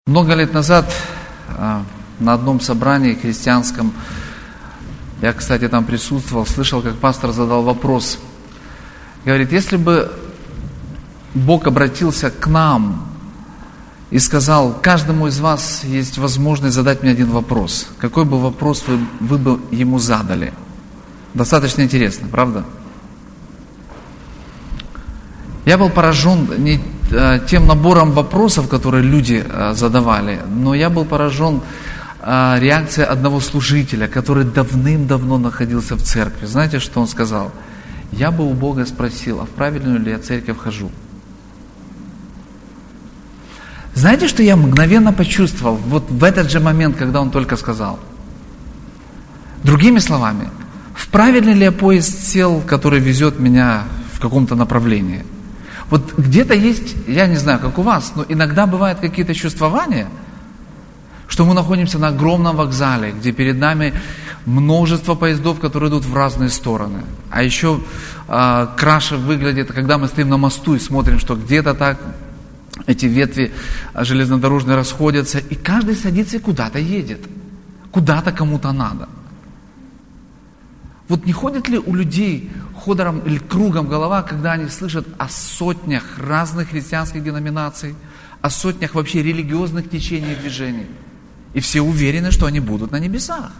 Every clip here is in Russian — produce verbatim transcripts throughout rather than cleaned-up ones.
Много лет назад на одном собрании христианском, я, кстати, там присутствовал, слышал, как пастор задал вопрос. Говорит, если бы Бог обратился к нам и сказал, каждому из вас есть возможность задать мне один вопрос, какой бы вопрос вы, вы бы ему задали? Достаточно интересно, правда? Я был поражен не тем набором вопросов, которые люди задавали, но я был поражен реакцией одного служителя, который давным-давно находился в церкви. Знаете, что он сказал? Я бы у Бога спросил, а в правильную ли я церковь хожу? Знаете, что я мгновенно почувствовал вот в этот же момент, когда он только сказал? Другими словами, в правильный ли я поезд сел, который везет меня в каком-то направлении? Вот где-то есть, я не знаю, как у вас, но иногда бывают какие-то чувствования, что мы находимся на огромном вокзале, где перед нами множество поездов, которые идут в разные стороны. А еще э, краше выглядит, когда мы стоим на мосту и смотрим, что где-то так эти ветви железнодорожные расходятся, и каждый садится и куда-то едет. Куда-то кому-то надо. Вот не ходит ли у людей ходором или кругом голова, когда они слышат о сотнях разных христианских деноминаций, о сотнях вообще религиозных течений и движений, и все уверены, что они будут на небесах?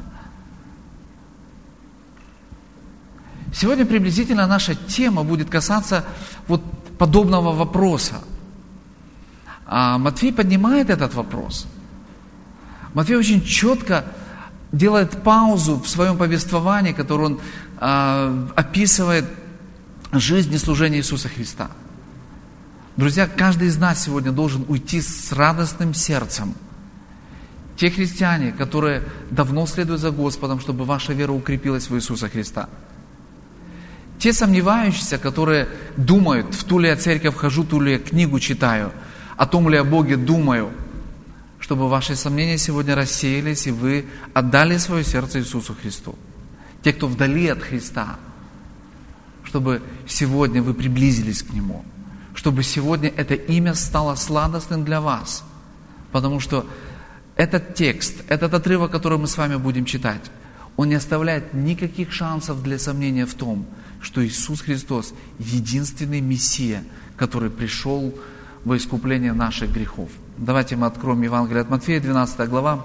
Сегодня приблизительно наша тема будет касаться вот подобного вопроса. А Матфей поднимает этот вопрос. Матфей очень четко делает паузу в своем повествовании, которое он э, описывает жизнь и служение Иисуса Христа. Друзья, каждый из нас сегодня должен уйти с радостным сердцем. Те христиане, которые давно следуют за Господом, чтобы ваша вера укрепилась в Иисуса Христа. Те сомневающиеся, которые думают, в ту ли я церковь хожу, ту ли я книгу читаю, о том ли я Боге думаю, чтобы ваши сомнения сегодня рассеялись, и вы отдали свое сердце Иисусу Христу. Те, кто вдали от Христа, чтобы сегодня вы приблизились к Нему, чтобы сегодня это имя стало сладостным для вас, потому что этот текст, этот отрывок, который мы с вами будем читать, он не оставляет никаких шансов для сомнения в том, что Иисус Христос единственный Мессия, который пришел во искупление наших грехов. Давайте мы откроем Евангелие от Матфея, двенадцатая глава,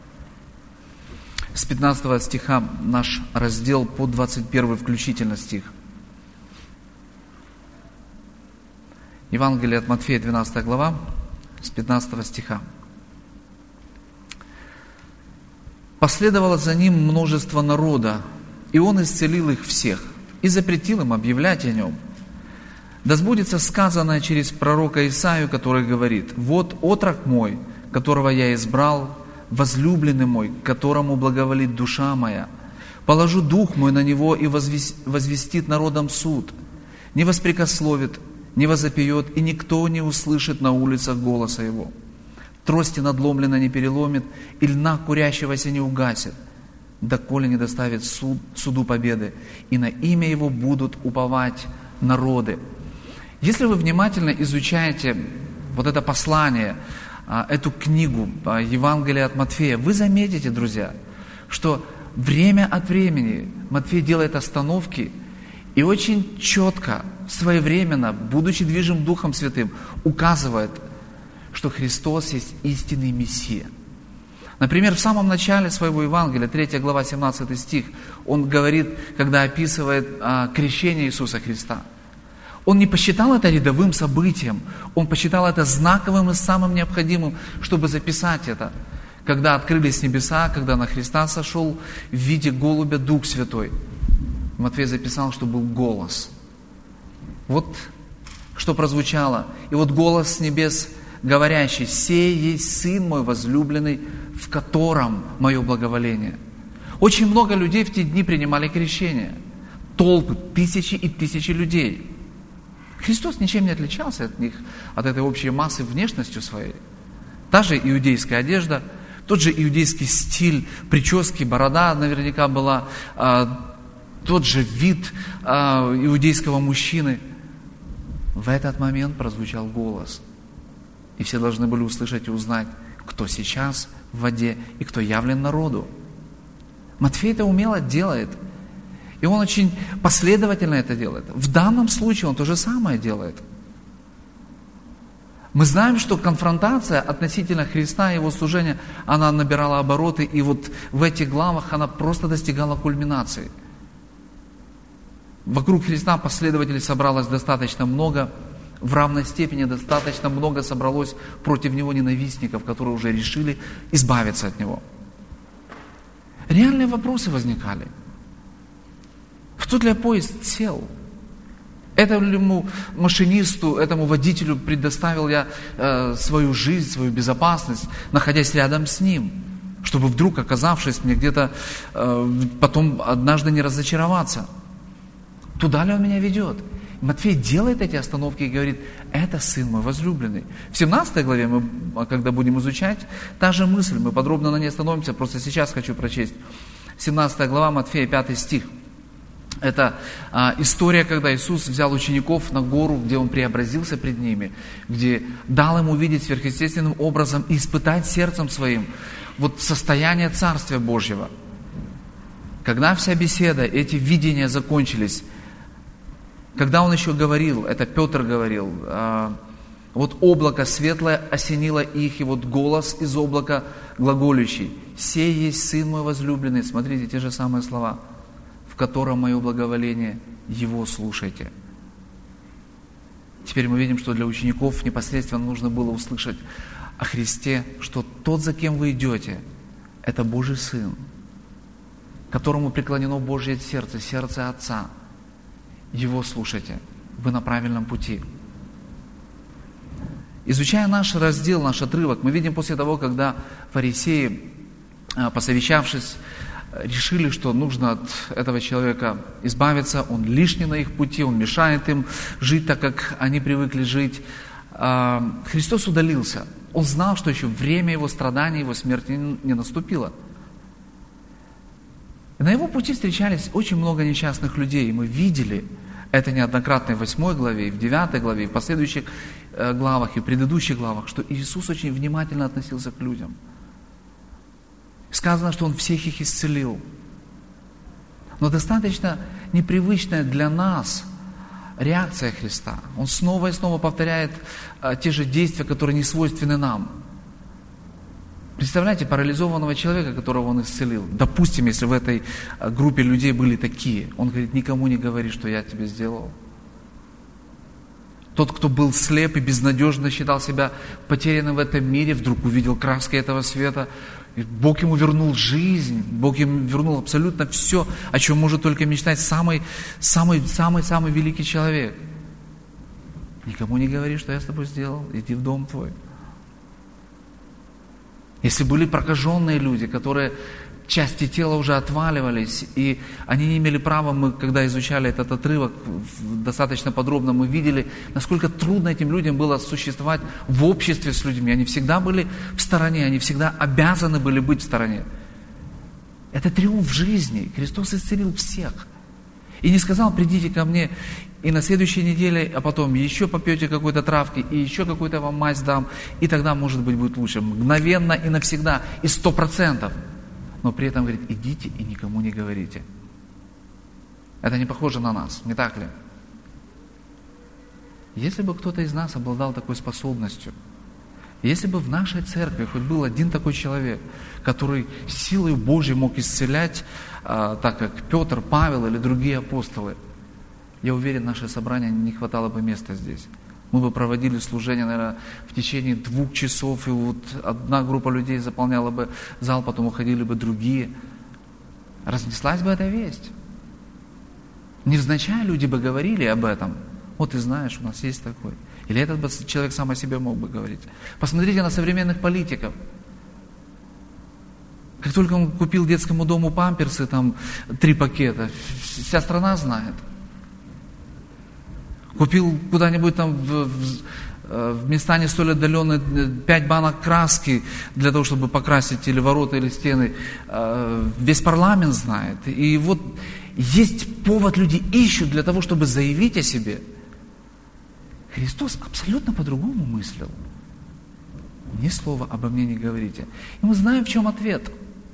с пятнадцатого стиха наш раздел по двадцать первый включительно стих. Евангелие от Матфея, двенадцатая глава, с пятнадцатого стиха. «Последовало за ним множество народа, и он исцелил их всех, и запретил им объявлять о нем. Да сбудется сказанное через пророка Исаию, который говорит: вот отрок мой, которого я избрал, возлюбленный мой, которому благоволит душа моя. Положу дух мой на него и возвестит народам суд. Не воспрекословит, не возопьет, и никто не услышит на улицах голоса его. Трости надломленно не переломит, и льна курящегося не угасит, доколе не доставит суд, суду победы, и на имя его будут уповать народы». Если вы внимательно изучаете вот это послание, эту книгу, Евангелие от Матфея, вы заметите, друзья, что время от времени Матфей делает остановки и очень четко, своевременно, будучи движим Духом Святым, указывает, что Христос есть истинный Мессия. Например, в самом начале своего Евангелия, третья глава, семнадцатый стих, он говорит, когда описывает а, крещение Иисуса Христа. Он не посчитал это рядовым событием, он посчитал это знаковым и самым необходимым, чтобы записать это. Когда открылись небеса, когда на Христа сошел в виде голубя Дух Святой, Матфей записал, что был голос. Вот что прозвучало. И вот голос с небес, говорящий: «Сей есть Сын мой возлюбленный, в котором мое благоволение». Очень много людей в те дни принимали крещение. Толпы, тысячи и тысячи людей. Христос ничем не отличался от них, от этой общей массы внешностью своей. Та же иудейская одежда, тот же иудейский стиль, прически, борода наверняка была, а, тот же вид а, иудейского мужчины. В этот момент прозвучал голос. И все должны были услышать и узнать, кто сейчас в воде и кто явлен народу. Матфей это умело делает. И он очень последовательно это делает. В данном случае он то же самое делает. Мы знаем, что конфронтация относительно Христа и Его служения, она набирала обороты, и вот в этих главах она просто достигала кульминации. Вокруг Христа последователей собралось достаточно много, в равной степени достаточно много собралось против Него ненавистников, которые уже решили избавиться от Него. Реальные вопросы возникали. В тот ли поезд сел? Этому машинисту, этому водителю предоставил я э, свою жизнь, свою безопасность, находясь рядом с ним, чтобы вдруг, оказавшись мне где-то, э, потом однажды не разочароваться. Туда ли он меня ведет? Матфей делает эти остановки и говорит: это сын мой возлюбленный. В семнадцатой главе, мы, когда будем изучать, та же мысль, мы подробно на ней остановимся, просто сейчас хочу прочесть. семнадцатая глава Матфея, пятый стих. Это а, история, когда Иисус взял учеников на гору, где Он преобразился пред ними, где дал им увидеть сверхъестественным образом и испытать сердцем своим вот состояние Царствия Божьего. Когда вся беседа, эти видения закончились, когда Он еще говорил, это Петр говорил, а, вот облако светлое осенило их, и вот голос из облака глаголющий: «Сей есть Сын мой возлюбленный». Смотрите, те же самые слова: «В котором мое благоволение, Его слушайте». Теперь мы видим, что для учеников непосредственно нужно было услышать о Христе, что тот, за кем вы идете, это Божий Сын, которому преклонено Божье сердце, сердце Отца. Его слушайте, вы на правильном пути. Изучая наш раздел, наш отрывок, мы видим после того, когда фарисеи, посовещавшись, решили, что нужно от этого человека избавиться, он лишний на их пути, он мешает им жить так, как они привыкли жить. Христос удалился. Он знал, что еще время Его страданий, Его смерти не наступило. И на Его пути встречались очень много несчастных людей, и мы видели это неоднократно и в восьмой главе, и в девятой главе, и в последующих главах, и в предыдущих главах, что Иисус очень внимательно относился к людям. Сказано, что Он всех их исцелил. Но достаточно непривычная для нас реакция Христа. Он снова и снова повторяет а, те же действия, которые не свойственны нам. Представляете, парализованного человека, которого Он исцелил. Допустим, если в этой группе людей были такие. Он говорит: никому не говори, что я тебе сделал. Тот, кто был слеп и безнадежно считал себя потерянным в этом мире, вдруг увидел краски этого света. И Бог ему вернул жизнь, Бог ему вернул абсолютно все, о чем может только мечтать самый, самый, самый, самый великий человек. Никому не говори, что я с тобой сделал, иди в дом твой. Если были прокаженные люди, которые части тела уже отваливались, и они не имели права, мы когда изучали этот отрывок достаточно подробно, мы видели, насколько трудно этим людям было существовать в обществе с людьми. Они всегда были в стороне, они всегда обязаны были быть в стороне. Это триумф жизни. Христос исцелил всех. И не сказал: придите ко мне, и на следующей неделе, а потом еще попьете какой-то травки, и еще какую-то вам мазь дам, и тогда, может быть, будет лучше. Мгновенно и навсегда, и сто процентов. Но при этом говорит: идите и никому не говорите. Это не похоже на нас, не так ли? Если бы кто-то из нас обладал такой способностью, если бы в нашей церкви хоть был один такой человек, который силой Божьей мог исцелять, а, так как Петр, Павел или другие апостолы, я уверен, наше собрание не хватало бы места здесь. Мы бы проводили служение, наверное, в течение двух часов, и вот одна группа людей заполняла бы зал, потом уходили бы другие. Разнеслась бы эта весть. Невзначай люди бы говорили об этом. Вот ты знаешь, у нас есть такой. Или этот бы человек сам о себе мог бы говорить. Посмотрите на современных политиков. Как только он купил детскому дому памперсы, там три пакета, вся страна знает. Купил куда-нибудь там в, в, в места не столь отдаленные пять банок краски для того, чтобы покрасить или ворота, или стены. Весь парламент знает. И вот есть повод, люди ищут для того, чтобы заявить о себе. Христос абсолютно по-другому мыслил. ни слова обо мне не говорите. И мы знаем, в чем ответ.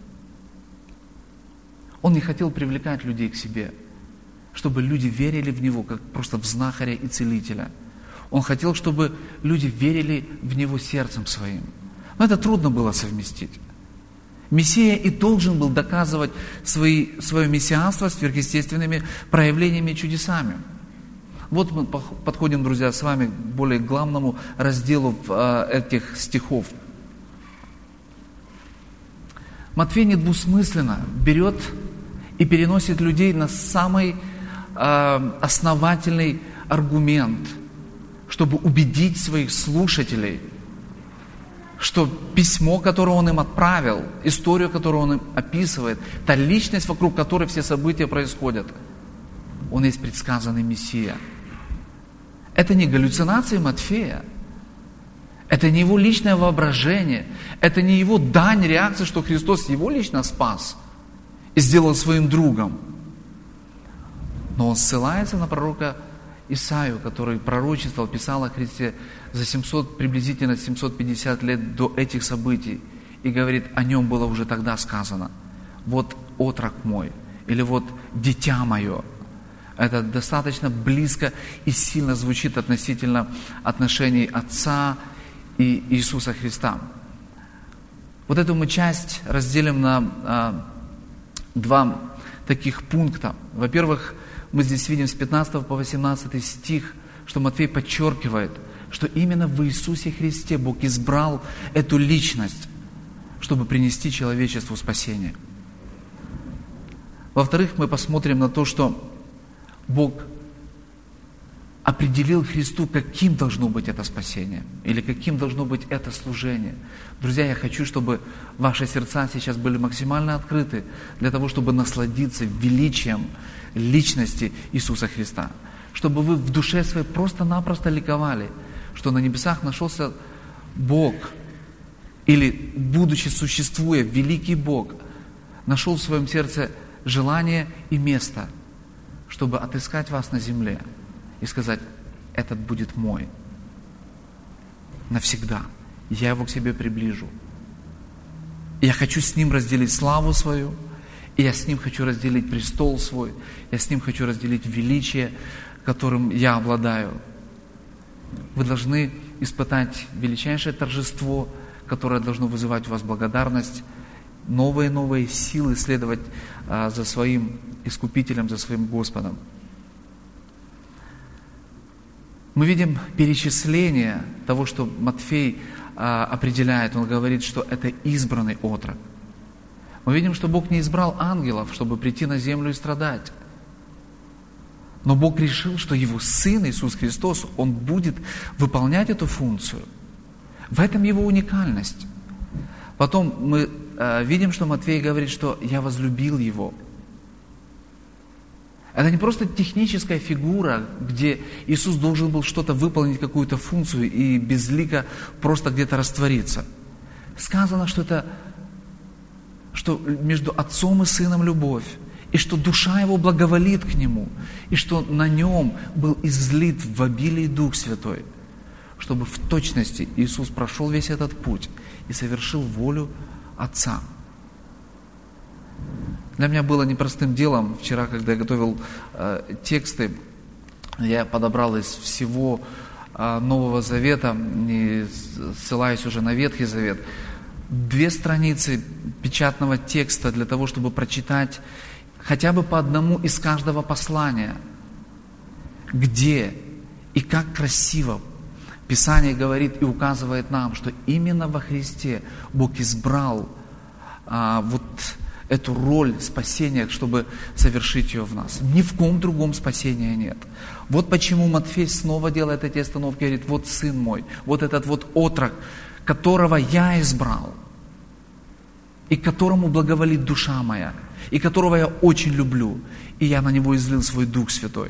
Он не хотел привлекать людей к себе, чтобы люди верили в Него, как просто в знахаря и целителя. Он хотел, чтобы люди верили в Него сердцем своим. Но это трудно было совместить. Мессия и должен был доказывать свои, свое мессианство сверхъестественными проявлениями и чудесами. Вот мы подходим, друзья, с вами к более главному разделу этих стихов. Матфей недвусмысленно берет и переносит людей на самый основательный аргумент, чтобы убедить своих слушателей, что письмо, которое он им отправил, историю, которую он им описывает, та личность, вокруг которой все события происходят, он есть предсказанный Мессия. Это не галлюцинации Матфея, это не его личное воображение, это не его дань реакции, что Христос его лично спас и сделал своим другом. Но он ссылается на пророка Исаию, который пророчествовал, писал о Христе за семьсот, приблизительно семьсот пятьдесят лет до этих событий, и говорит, о нем было уже тогда сказано: вот отрок мой, или вот дитя мое. Это достаточно близко и сильно звучит относительно отношений Отца и Иисуса Христа. Вот эту мы часть разделим на а, два таких пункта. Во-первых, мы здесь видим с пятнадцатого по восемнадцатый стих, что Матфей подчеркивает, что именно в Иисусе Христе Бог избрал эту личность, чтобы принести человечеству спасение. Во-вторых, мы посмотрим на то, что Бог определил Христу, каким должно быть это спасение, или каким должно быть это служение. Друзья, я хочу, чтобы ваши сердца сейчас были максимально открыты для того, чтобы насладиться величием личности Иисуса Христа. Чтобы вы в душе своей просто-напросто ликовали, что на небесах нашелся Бог, или, будучи существуя, великий Бог, нашел в своем сердце желание и место, чтобы отыскать вас на земле и сказать: этот будет мой навсегда. Я его к себе приближу. Я хочу с ним разделить славу свою, и я с ним хочу разделить престол свой, я с ним хочу разделить величие, которым я обладаю. Вы должны испытать величайшее торжество, которое должно вызывать у вас благодарность, новые и новые силы следовать а, за своим Искупителем, за своим Господом. Мы видим перечисление того, что Матфей а, определяет. Он говорит, что это избранный отрок. Мы видим, что Бог не избрал ангелов, чтобы прийти на землю и страдать. Но Бог решил, что Его Сын Иисус Христос, Он будет выполнять эту функцию. В этом Его уникальность. Потом мы э, видим, что Матфей говорит, что «я возлюбил Его». Это не просто техническая фигура, где Иисус должен был что-то выполнить, какую-то функцию, и безлико просто где-то раствориться. Сказано, что это что между Отцом и Сыном любовь, и что душа Его благоволит к Нему, и что на Нем был излит в обилии Дух Святой, чтобы в точности Иисус прошел весь этот путь и совершил волю Отца. Для меня было непростым делом, вчера, когда я готовил э, тексты, я подобрал из всего э, Нового Завета, не ссылаясь уже на Ветхий Завет, две страницы печатного текста для того, чтобы прочитать хотя бы по одному из каждого послания, где и как красиво Писание говорит и указывает нам, что именно во Христе Бог избрал а, вот эту роль спасения, чтобы совершить ее в нас. Ни в ком другом спасения нет. Вот почему Матфей снова делает эти остановки, говорит: вот Сын мой, вот этот вот отрок, которого я избрал, и которому благоволит душа моя, и которого я очень люблю, и я на него излил свой Дух Святой.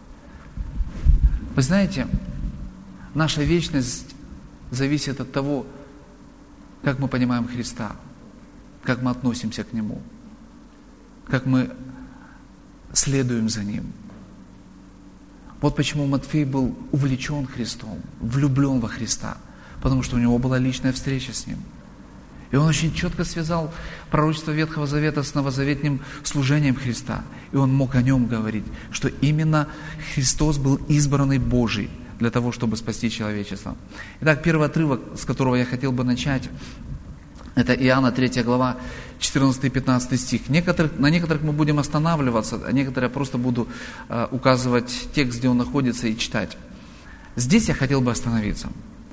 Вы знаете, наша вечность зависит от того, как мы понимаем Христа, как мы относимся к Нему, как мы следуем за Ним. Вот почему Матфей был увлечен Христом, влюблен во Христа, потому что у него была личная встреча с Ним. И он очень четко связал пророчество Ветхого Завета с новозаветным служением Христа. И он мог о нем говорить, что именно Христос был избранный Божий для того, чтобы спасти человечество. Итак, первый отрывок, с которого я хотел бы начать, это Иоанна третья глава, четырнадцатый-пятнадцатый стих. Некоторых, на некоторых мы будем останавливаться, а некоторые я просто буду э, указывать текст, где он находится, и читать. Здесь я хотел бы остановиться.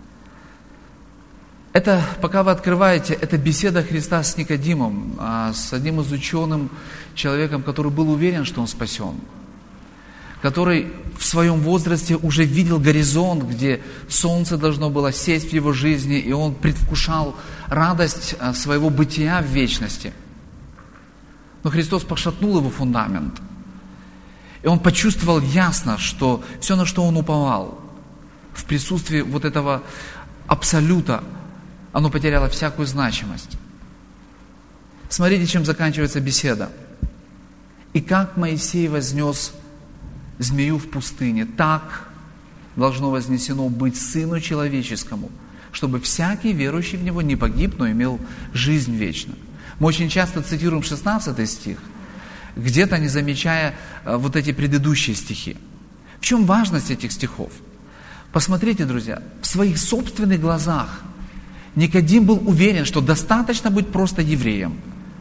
Это, пока вы открываете, это беседа Христа с Никодимом, с одним из ученым человеком, который был уверен, что он спасен, который в своем возрасте уже видел горизонт, где солнце должно было сесть в его жизни, и он предвкушал радость своего бытия в вечности. Но Христос пошатнул его фундамент, и он почувствовал ясно, что все, на что он уповал, в присутствии вот этого абсолюта, оно потеряло всякую значимость. Смотрите, чем заканчивается беседа. «И как Моисей вознес змею в пустыне, так должно вознесено быть Сыну Человеческому, чтобы всякий верующий в Него не погиб, но имел жизнь вечную». Мы очень часто цитируем шестнадцатый стих, где-то не замечая вот эти предыдущие стихи. В чем важность этих стихов? Посмотрите, друзья, в своих собственных глазах Никодим был уверен, что достаточно быть просто евреем.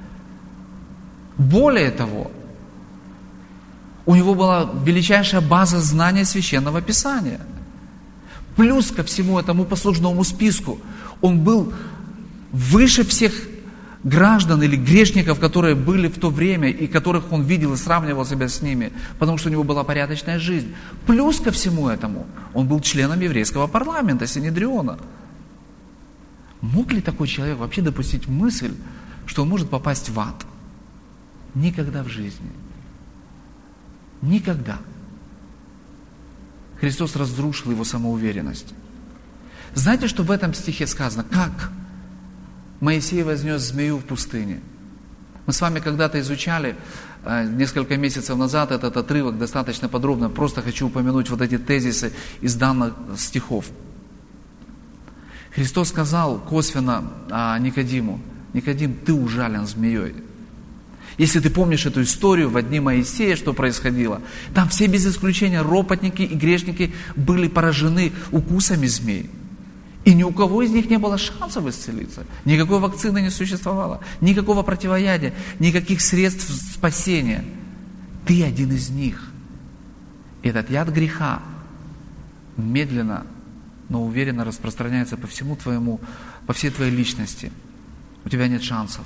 Более того, у него была величайшая база знания Священного Писания. Плюс ко всему этому послужному списку, он был выше всех граждан или грешников, которые были в то время, и которых он видел и сравнивал себя с ними, потому что у него была порядочная жизнь. Плюс ко всему этому, он был членом еврейского парламента, Синедриона. Мог ли такой человек вообще допустить мысль, что он может попасть в ад? Никогда в жизни. Никогда. Христос разрушил его самоуверенность. Знаете, что в этом стихе сказано? Как Моисей вознес змею в пустыне? Мы с вами когда-то изучали несколько месяцев назад этот отрывок достаточно подробно. Просто хочу упомянуть вот эти тезисы из данных стихов. Христос сказал косвенно а, Никодиму: «Никодим, ты ужален змеей». Если ты помнишь эту историю в дни Моисея, что происходило, там все без исключения ропотники и грешники были поражены укусами змей. И ни у кого из них не было шансов исцелиться. Никакой вакцины не существовало, никакого противоядия, никаких средств спасения. Ты один из них. Этот яд греха медленно, но уверенно распространяется по всему твоему, по всей твоей личности. У тебя нет шансов.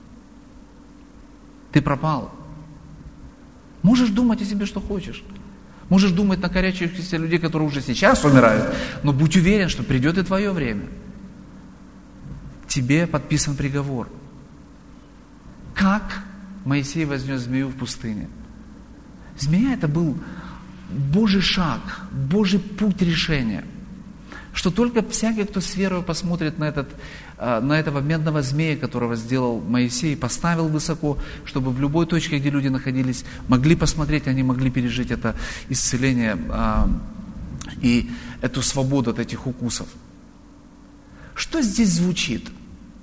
Ты пропал. Можешь думать о себе, что хочешь. Можешь думать на корячащихся людей, которые уже сейчас умирают, но будь уверен, что придет и твое время. Тебе подписан приговор. Как Моисей вознес змею в пустыне? Змея — это был Божий шаг, Божий путь решения. Что только всякий, кто с верой посмотрит на, этот, на этого медного змея, которого сделал Моисей, поставил высоко, чтобы в любой точке, где люди находились, могли посмотреть, они могли пережить это исцеление и эту свободу от этих укусов. Что здесь звучит?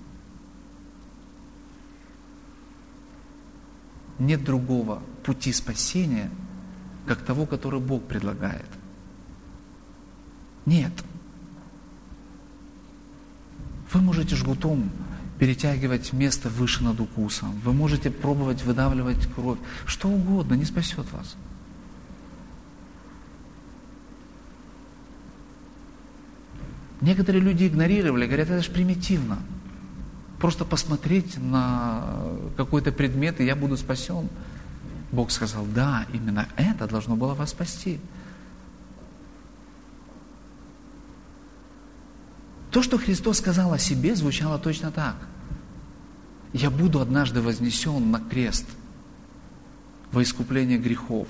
Нет другого пути спасения, как того, который Бог предлагает. Нет. Вы можете жгутом перетягивать место выше над укусом. Вы можете пробовать выдавливать кровь. Что угодно, не спасет вас. Некоторые люди игнорировали, говорят, это же примитивно. Просто посмотреть на какой-то предмет, и я буду спасен. Бог сказал, да, именно это должно было вас спасти. То, что Христос сказал о себе, звучало точно так. Я буду однажды вознесен на крест во искупление грехов.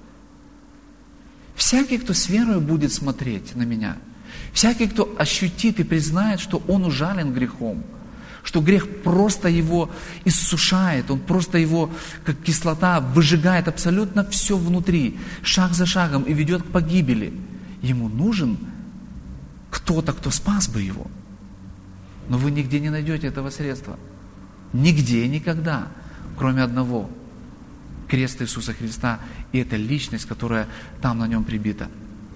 Всякий, кто с верою будет смотреть на меня, всякий, кто ощутит и признает, что он ужален грехом, что грех просто его иссушает, он просто его, как кислота, выжигает абсолютно все внутри, шаг за шагом и ведет к погибели. Ему нужен кто-то, кто спас бы его. Но вы нигде не найдете этого средства. Нигде и никогда, кроме одного. Крест Иисуса Христа, и эта личность, которая там на нем прибита.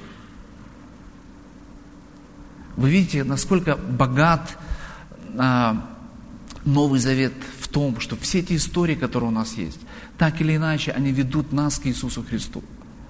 Вы видите, насколько богат а, Новый Завет в том, что все эти истории, которые у нас есть, так или иначе, они ведут нас к Иисусу Христу.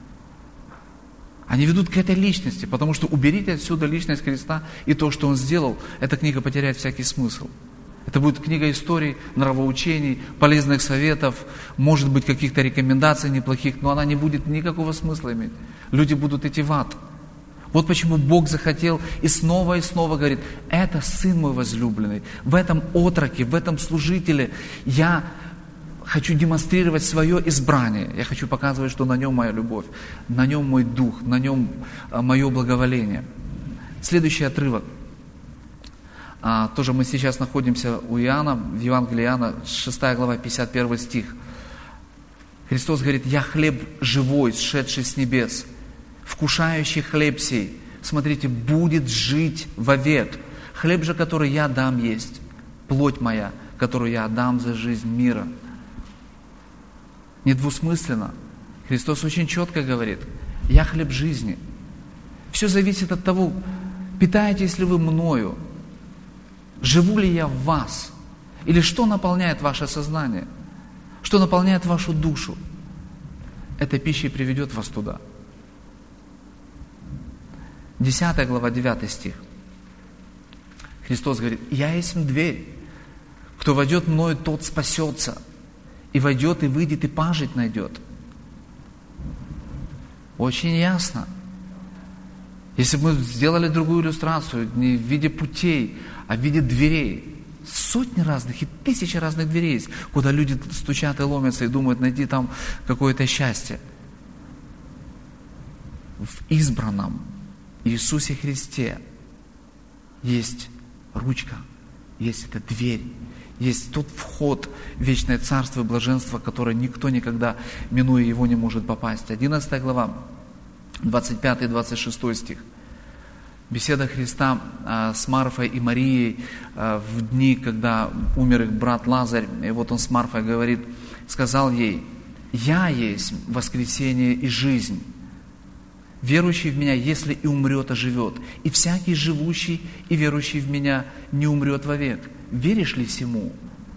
Они ведут к этой личности, потому что уберите отсюда личность Христа и то, что Он сделал, эта книга потеряет всякий смысл. Это будет книга историй, нравоучений, полезных советов, может быть, каких-то рекомендаций неплохих, но она не будет никакого смысла иметь. Люди будут идти в ад. Вот почему Бог захотел и снова и снова говорит: это Сын мой возлюбленный, в этом отроке, в этом служителе я хочу демонстрировать свое избрание, я хочу показывать, что на нем моя любовь, на нем мой дух, на нем мое благоволение. Следующий отрывок. А, тоже мы сейчас находимся у Иоанна, в Евангелии Иоанна, шестая глава, пятьдесят первый стих. Христос говорит: «Я хлеб живой, сшедший с небес, вкушающий хлеб сей, смотрите, будет жить вовек. Хлеб же, который я дам есть, плоть моя, которую я отдам за жизнь мира». Недвусмысленно. Христос очень четко говорит: «Я хлеб жизни». Все зависит от того, питаетесь ли вы мною, живу ли я в вас, или что наполняет ваше сознание, что наполняет вашу душу. Эта пища и приведет вас туда. десятая глава, девятый стих. Христос говорит: «Я есть дверь. Кто войдет мною, тот спасется. И войдет, и выйдет, и пажить найдет». Очень ясно. Если бы мы сделали другую иллюстрацию, не в виде путей, а в виде дверей, сотни разных и тысячи разных дверей есть, куда люди стучат и ломятся и думают найти там какое-то счастье. В избранном Иисусе Христе есть ручка, есть эта дверь, есть тот вход в вечное царство и блаженство, которое никто никогда, минуя его, не может попасть. одиннадцатая глава, двадцать пятый и двадцать шестой стих. Беседа Христа а, с Марфой и Марией а, в дни, когда умер их брат Лазарь. И вот он с Марфой говорит, сказал ей: «Я есть воскресение и жизнь. Верующий в Меня, если и умрет, оживет. И всякий живущий и верующий в Меня не умрет вовек. Веришь ли сему?»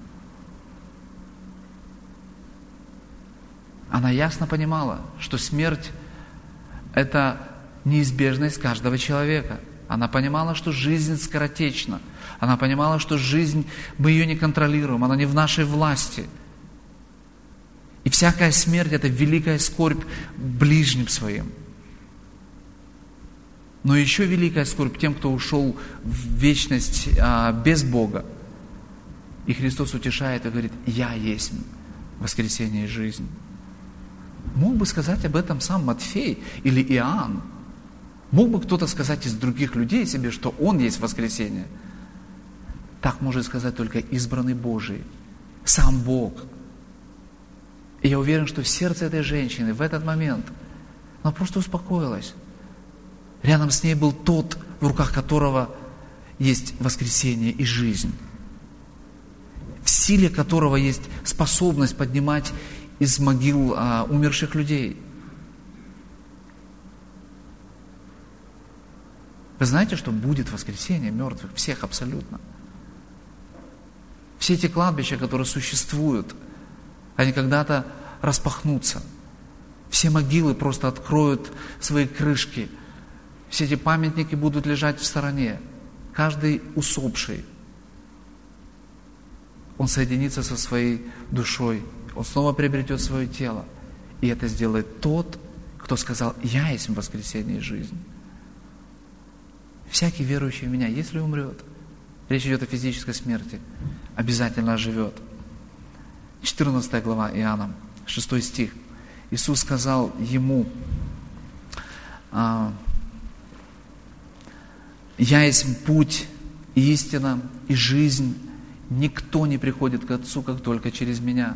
Она ясно понимала, что смерть – это неизбежность каждого человека. Она понимала, что жизнь скоротечна. Она понимала, что жизнь, мы ее не контролируем, она не в нашей власти. И всякая смерть – это великая скорбь ближним своим. Но еще великая скорбь тем, кто ушел в вечность а, без Бога. И Христос утешает и говорит: «Я есть воскресение и жизнь». Мог бы сказать об этом сам Матфей или Иоанн. Мог бы кто-то сказать из других людей себе, что Он есть воскресение. Так может сказать только избранный Божий, сам Бог. И я уверен, что в сердце этой женщины в этот момент она просто успокоилась. Рядом с ней был тот, в руках которого есть воскресение и жизнь, в силе которого есть способность поднимать из могил а, умерших людей. Вы знаете, что будет воскресение мертвых? Всех абсолютно. Все эти кладбища, которые существуют, они когда-то распахнутся. Все могилы просто откроют свои крышки. Все эти памятники будут лежать в стороне. Каждый усопший, он соединится со своей душой. Он снова приобретет свое тело. И это сделает тот, кто сказал: «Я есть воскресение и жизнь». Всякий верующий в Меня, если умрет, речь идет о физической смерти, обязательно оживет. четырнадцатая глава Иоанна, шестой стих. Иисус сказал ему: «Я есть путь, и истина, и жизнь. Никто не приходит к Отцу, как только через Меня».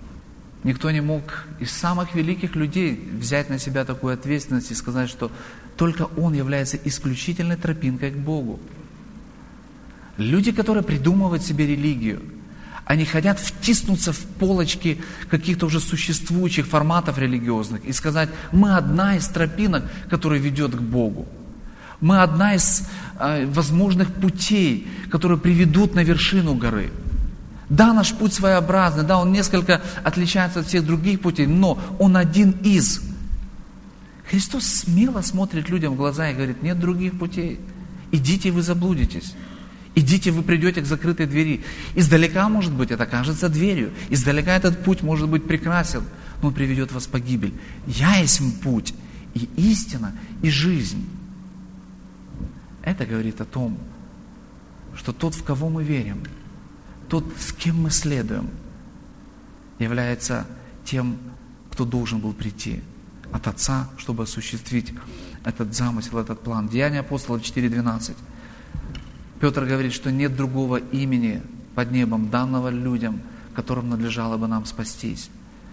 Никто не мог из самых великих людей взять на себя такую ответственность и сказать, что только Он является исключительной тропинкой к Богу. Люди, которые придумывают себе религию, они хотят втиснуться в полочки каких-то уже существующих форматов религиозных и сказать: мы одна из тропинок, которая ведет к Богу. Мы одна из э, возможных путей, которые приведут на вершину горы. Да, наш путь своеобразный, да, он несколько отличается от всех других путей, но он один из. Христос смело смотрит людям в глаза и говорит: нет других путей. Идите, вы заблудитесь. Идите, вы придете к закрытой двери. Издалека, может быть, это кажется дверью. Издалека этот путь может быть прекрасен, но он приведет вас в погибель. Я есть путь, и истина, и жизнь. Это говорит о том, что тот, в кого мы верим, тот, с кем мы следуем, является тем, кто должен был прийти от Отца, чтобы осуществить этот замысел, этот план. Деяния апостолов четыре двенадцать. Петр говорит, что нет другого имени под небом, данного людям, которым надлежало бы нам спастись.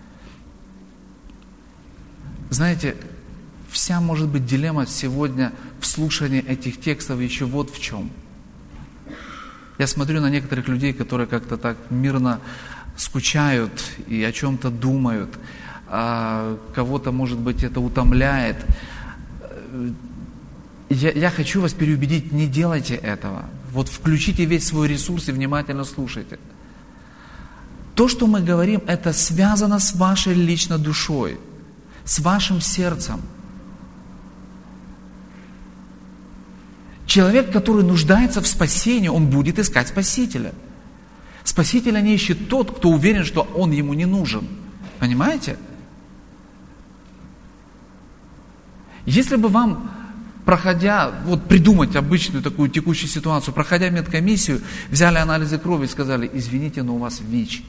Знаете, вся, может быть, дилемма сегодня в слушании этих текстов еще вот в чем. Я смотрю на некоторых людей, которые как-то так мирно скучают и о чем-то думают, а кого-то, может быть, это утомляет. Я, я хочу вас переубедить: не делайте этого. Вот включите весь свой ресурс и внимательно слушайте. То, что мы говорим, это связано с вашей личной душой, с вашим сердцем. Человек, который нуждается в спасении, он будет искать Спасителя. Спасителя не ищет тот, кто уверен, что он ему не нужен. Понимаете? Если бы вам, проходя, вот придумать обычную такую текущую ситуацию, проходя медкомиссию, взяли анализы крови и сказали: извините, но у вас ВИЧ.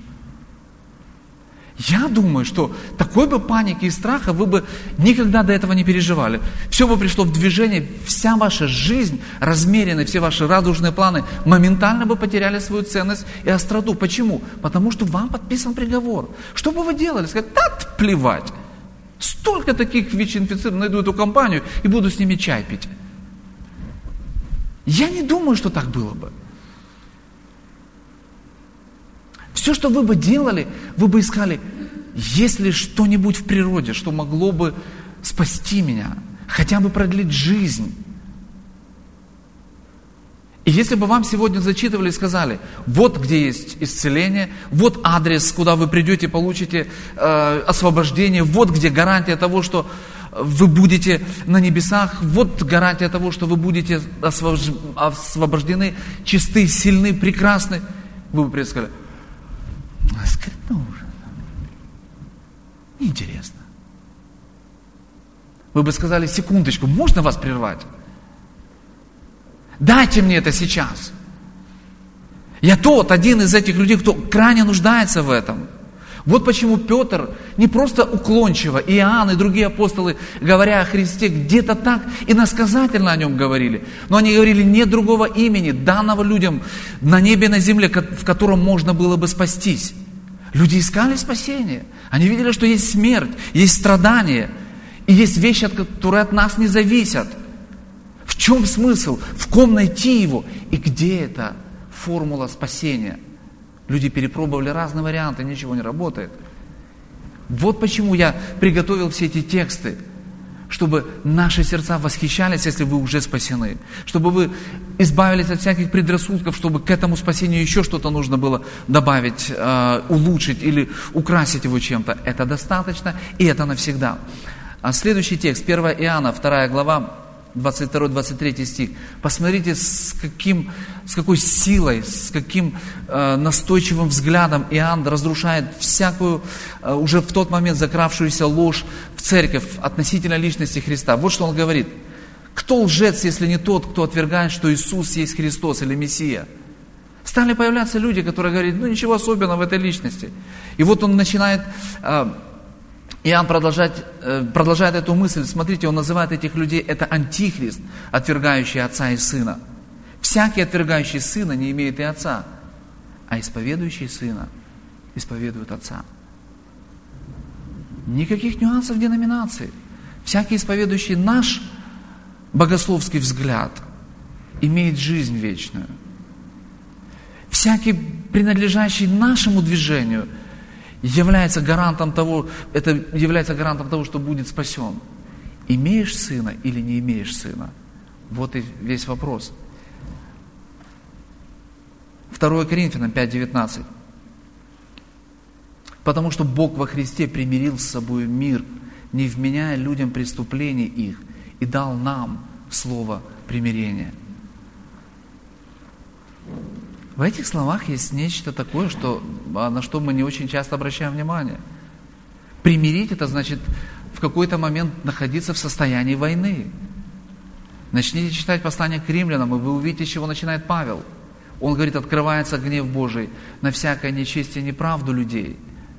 Я думаю, что такой бы паники и страха вы бы никогда до этого не переживали. Все бы пришло в движение, вся ваша жизнь размеренная, все ваши радужные планы моментально бы потеряли свою ценность и остроту. Почему? Потому что вам подписан приговор. Что бы вы делали? Сказать: да плевать. Столько таких ВИЧ-инфицированных, найду эту компанию и буду с ними чай пить. Я не думаю, что так было бы. Все, что вы бы делали, вы бы искали, есть ли что-нибудь в природе, что могло бы спасти меня, хотя бы продлить жизнь. И если бы вам сегодня зачитывали и сказали: вот где есть исцеление, вот адрес, куда вы придете, получите э, освобождение, вот где гарантия того, что вы будете на небесах, вот гарантия того, что вы будете освобож... освобождены, чисты, сильны, прекрасны, вы бы предсказали: ну уже, неинтересно. Вы бы сказали: секундочку, можно вас прервать? Дайте мне это сейчас. Я тот, один из этих людей, кто крайне нуждается в этом. Вот почему Петр не просто уклончиво, Иоанн и другие апостолы, говоря о Христе, где-то так иносказательно о нем говорили. Но они говорили: нет другого имени, данного людям на небе и на земле, в котором можно было бы спастись. Люди искали спасение. Они видели, что есть смерть, есть страдания, и есть вещи, которые от нас не зависят. В чем смысл? В ком найти его? И где эта формула спасения? Люди перепробовали разные варианты, ничего не работает. Вот почему я приготовил все эти тексты, чтобы наши сердца восхищались, если вы уже спасены, чтобы вы избавились от всяких предрассудков, чтобы к этому спасению еще что-то нужно было добавить, э, улучшить или украсить его чем-то. Это достаточно, и это навсегда. А следующий текст, первое Иоанна, вторая глава, двадцать второй двадцать третий стих. Посмотрите, с, каким, с какой силой, с каким э, настойчивым взглядом Иоанн разрушает всякую, э, уже в тот момент закравшуюся ложь в церковь относительно личности Христа. Вот что он говорит. Кто лжец, если не тот, кто отвергает, что Иисус есть Христос или Мессия? Стали появляться люди, которые говорят: ну ничего особенного в этой личности. И вот он начинает... Э, Иоанн продолжает, продолжает эту мысль. Смотрите, он называет этих людей: это антихрист, отвергающий Отца и Сына. Всякий, отвергающий Сына, не имеет и Отца, а исповедующий Сына исповедует Отца. Никаких нюансов деноминации. Всякий, исповедующий наш богословский взгляд имеет жизнь вечную. Всякий, принадлежащий нашему движению, является гарантом того, это является гарантом того, что будет спасен. Имеешь сына или не имеешь сына? Вот и весь вопрос. второе Коринфянам пять девятнадцать. Потому что Бог во Христе примирил с собой мир, не вменяя людям преступлений их, и дал нам слово примирения. В этих словах есть нечто такое, что, на что мы не очень часто обращаем внимание. Примирить — это значит в какой-то момент находиться в состоянии войны. Начните читать послание к римлянам, и вы увидите, с чего начинает Павел. Он говорит, открывается гнев Божий на всякое нечестие и неправду людей.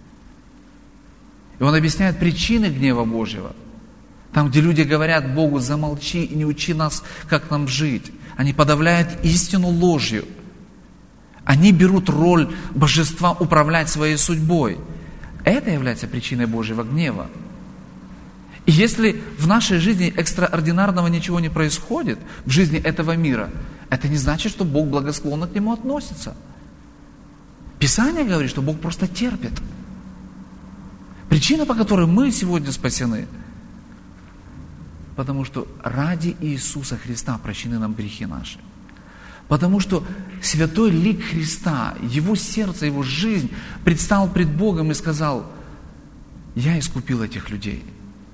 И он объясняет причины гнева Божьего. Там, где люди говорят Богу, замолчи и не учи нас, как нам жить. Они подавляют истину ложью. Они берут роль божества управлять своей судьбой. Это является причиной Божьего гнева. И если в нашей жизни экстраординарного ничего не происходит, в жизни этого мира, это не значит, что Бог благосклонно к нему относится. Писание говорит, что Бог просто терпит. Причина, по которой мы сегодня спасены, потому что ради Иисуса Христа прощены нам грехи наши. Потому что святой лик Христа, Его сердце, Его жизнь предстал пред Богом и сказал, я искупил этих людей.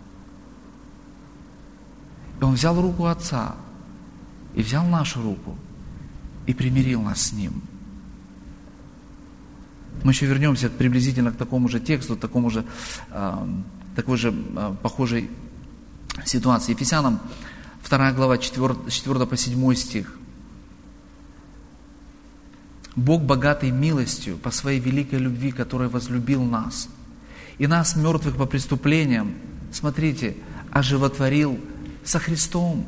И Он взял руку Отца, и взял нашу руку, и примирил нас с Ним. Мы еще вернемся приблизительно к такому же тексту, такому же, э, такой же э, похожей ситуации. Ефесянам вторая глава, четвёртый по седьмой стих. Бог, богатый милостью, по своей великой любви, который возлюбил нас, и нас, мертвых по преступлениям, смотрите, оживотворил со Христом.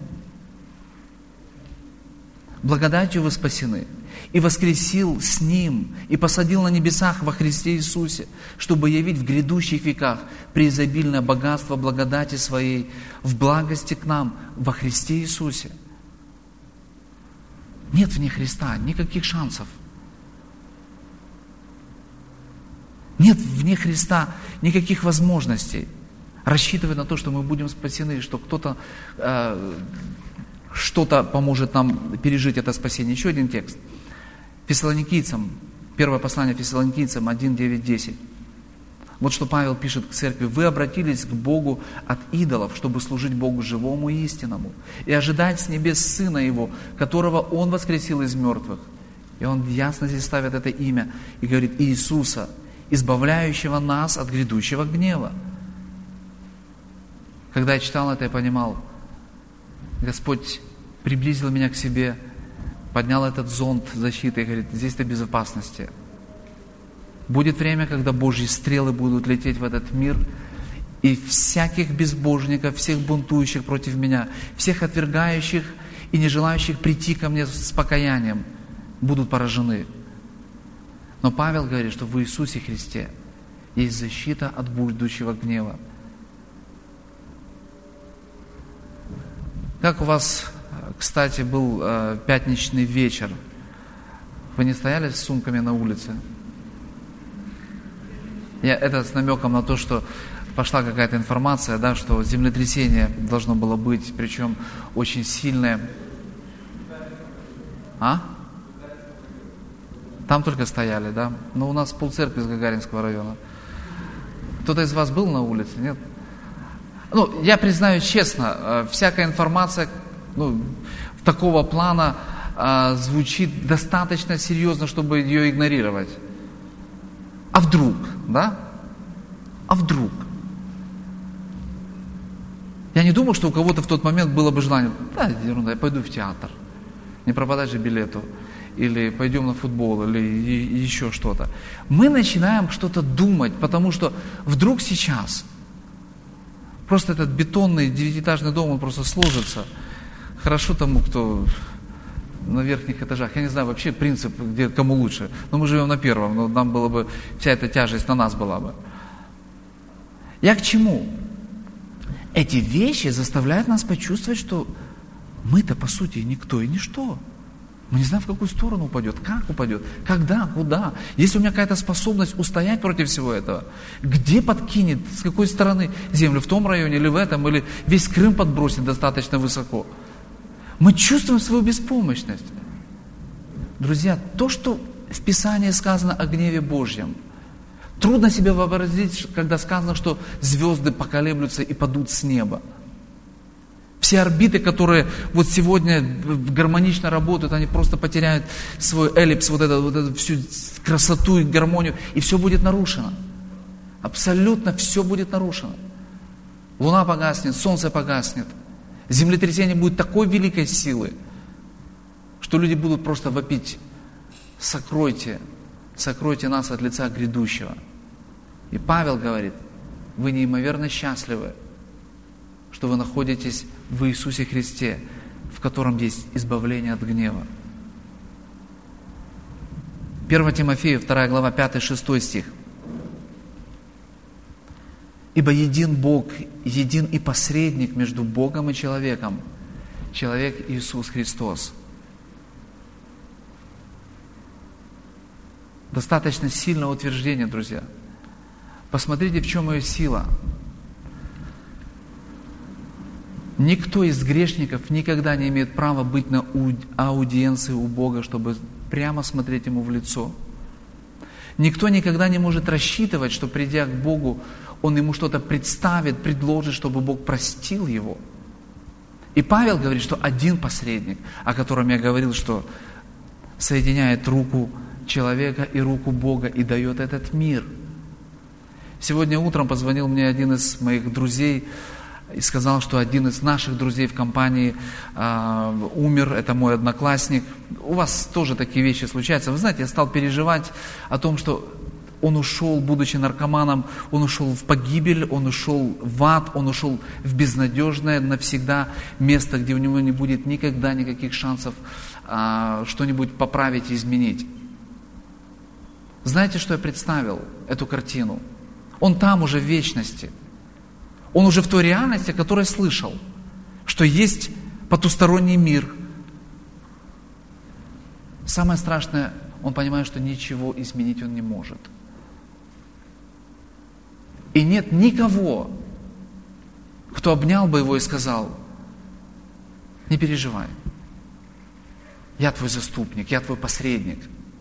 Благодатью вы спасены, и воскресил с Ним, и посадил на небесах во Христе Иисусе, чтобы явить в грядущих веках преизобильное богатство благодати Своей в благости к нам во Христе Иисусе. Нет вне Христа никаких шансов. Нет вне Христа никаких возможностей рассчитывать на то, что мы будем спасены, что кто-то э, что-то поможет нам пережить это спасение. Еще один текст. Фессалоникийцам, первое послание Фессалоникийцам один, девять, десять. Вот что Павел пишет к церкви. Вы обратились к Богу от идолов, чтобы служить Богу живому и истинному, и ожидать с небес Сына Его, которого Он воскресил из мертвых. И он ясно здесь ставит это имя и говорит Иисуса, избавляющего нас от грядущего гнева. Когда я читал это, я понимал, Господь приблизил меня к себе, поднял этот зонт защиты и говорит, здесь ты в безопасности. Будет время, когда Божьи стрелы будут лететь в этот мир, и всяких безбожников, всех бунтующих против меня, всех отвергающих и не желающих прийти ко мне с покаянием, будут поражены. Но Павел говорит, что в Иисусе Христе есть защита от будущего гнева. Как у вас, кстати, был э, пятничный вечер? Вы не стояли с сумками на улице? Я, это с намеком на то, что пошла какая-то информация, да, что землетрясение должно было быть, причем очень сильное. А? Там только стояли, да? Но у нас полцеркви с Гагаринского района. Кто-то из вас был на улице, нет? Ну, я признаю честно, всякая информация, ну, такого плана а, звучит достаточно серьезно, чтобы ее игнорировать. А вдруг, да? А вдруг? Я не думаю, что у кого-то в тот момент было бы желание, да, ерунда, я пойду в театр, не пропадать же билету, или пойдем на футбол, или еще что-то. Мы начинаем что-то думать, потому что вдруг сейчас просто этот бетонный девятиэтажный дом, он просто сложится. Хорошо тому, кто на верхних этажах. Я не знаю вообще принцип, где кому лучше. Но мы живем на первом, но нам было бы, вся эта тяжесть на нас была бы. Я к чему? Эти вещи заставляют нас почувствовать, что Мы-то, по сути, никто и ничто. Мы не знаем, в какую сторону упадет, как упадет, когда, куда. Есть у меня какая-то способность устоять против всего этого? Где подкинет, с какой стороны землю, в том районе или в этом, или весь Крым подбросит достаточно высоко? Мы чувствуем свою беспомощность. Друзья, то, что в Писании сказано о гневе Божьем, трудно себе вообразить, когда сказано, что звезды поколеблются и падут с неба. Все орбиты, которые вот сегодня гармонично работают, они просто потеряют свой эллипс, вот эту, вот эту всю красоту и гармонию, и все будет нарушено. Абсолютно все будет нарушено. Луна погаснет, солнце погаснет. Землетрясение будет такой великой силы, что люди будут просто вопить: сокройте, сокройте нас от лица грядущего. И Павел говорит: вы неимоверно счастливы, что вы находитесь в Иисусе Христе, в котором есть избавление от гнева. первое Тимофею, вторая глава, пятый-шестой стих. «Ибо един Бог, един и посредник между Богом и человеком, человек Иисус Христос». Достаточно сильное утверждение, друзья. Посмотрите, в чем ее сила. Никто из грешников никогда не имеет права быть на аудиенции у Бога, чтобы прямо смотреть Ему в лицо. Никто никогда не может рассчитывать, что, придя к Богу, он ему что-то представит, предложит, чтобы Бог простил его. И Павел говорит, что один посредник, о котором я говорил, что соединяет руку человека и руку Бога и дает этот мир. Сегодня утром позвонил мне один из моих друзей и сказал, что один из наших друзей в компании э, умер, это мой одноклассник. У вас тоже такие вещи случаются. Вы знаете, я стал переживать о том, что он ушел, будучи наркоманом, он ушел в погибель, он ушел в ад, он ушел в безнадежное навсегда место, где у него не будет никогда никаких шансов э, что-нибудь поправить и изменить. Знаете, что я представил, эту картину? Он там уже в вечности. Он уже в той реальности, о которой слышал, что есть потусторонний мир. Самое страшное, он понимает, что ничего изменить он не может. И нет никого, кто обнял бы его и сказал: не переживай, я твой заступник, я твой посредник.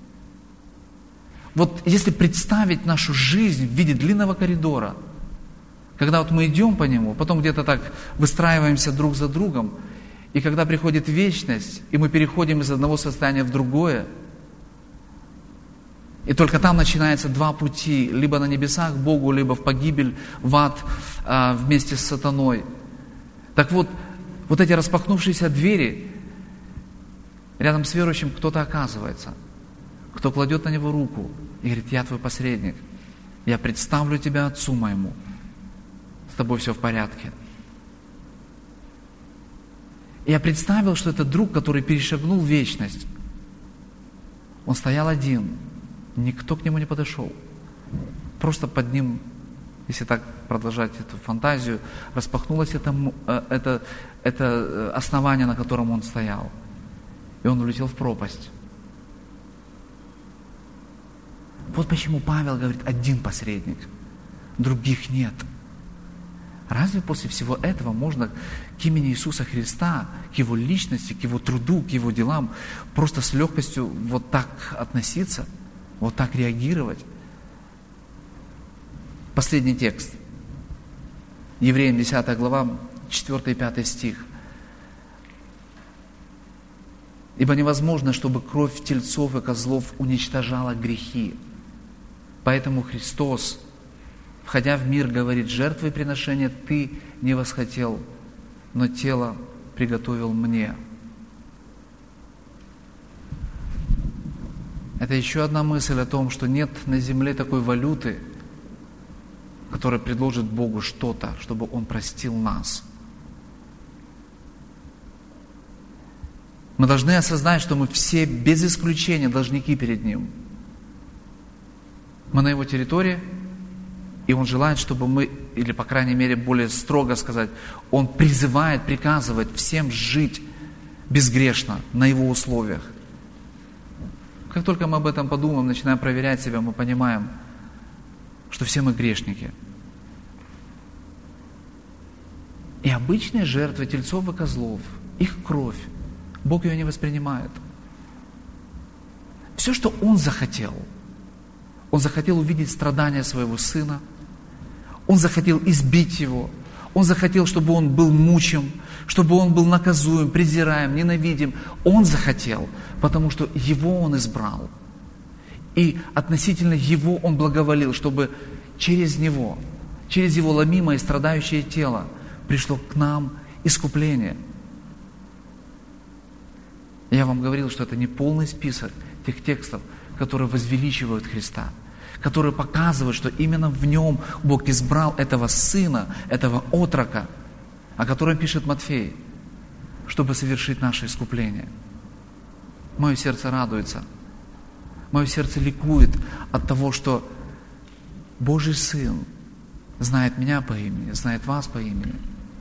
Вот если представить нашу жизнь в виде длинного коридора, когда вот мы идем по нему, потом где-то так выстраиваемся друг за другом, и когда приходит вечность, и мы переходим из одного состояния в другое, и только там начинаются два пути, либо на небесах к Богу, либо в погибель, в ад а, вместе с сатаной. Так вот, вот эти распахнувшиеся двери, рядом с верующим кто-то оказывается, кто кладет на него руку и говорит: я твой посредник, я представлю тебя Отцу моему, с тобой все в порядке. И я представил, что это друг, который перешагнул в вечность. Он стоял один, никто к нему не подошел. Просто под ним, если так продолжать эту фантазию, распахнулось это, это, это основание, на котором он стоял. И он улетел в пропасть. Вот почему Павел говорит: один посредник, других нет. Разве после всего этого можно к имени Иисуса Христа, к Его личности, к Его труду, к Его делам просто с легкостью вот так относиться, вот так реагировать? Последний текст. Евреям десятая глава, четвёртый и пятый стих. «Ибо невозможно, чтобы кровь тельцов и козлов уничтожала грехи. Поэтому Христос, входя в мир, говорит: жертвы и приношения ты не восхотел, но тело приготовил мне». Это еще одна мысль о том, что нет на земле такой валюты, которая предложит Богу что-то, чтобы Он простил нас. Мы должны осознать, что мы все без исключения должники перед Ним. Мы на Его территории, и Он желает, чтобы мы, или, по крайней мере, более строго сказать, Он призывает, приказывает всем жить безгрешно, на Его условиях. Как только мы об этом подумаем, начинаем проверять себя, мы понимаем, что все мы грешники. И обычные жертвы тельцов и козлов, их кровь, Бог ее не воспринимает. Все, что Он захотел, Он захотел увидеть страдания своего Сына, Он захотел избить Его, Он захотел, чтобы Он был мучим, чтобы Он был наказуем, презираем, ненавидим. Он захотел, потому что Его Он избрал. И относительно Его Он благоволил, чтобы через Него, через Его ломимое и страдающее тело пришло к нам искупление. Я вам говорил, что это не полный список тех текстов, которые возвеличивают Христа, которые показывают, что именно в Нем Бог избрал этого Сына, этого отрока, о котором пишет Матфей, чтобы совершить наше искупление. Мое сердце радуется, мое сердце ликует от того, что Божий Сын знает меня по имени, знает вас по имени,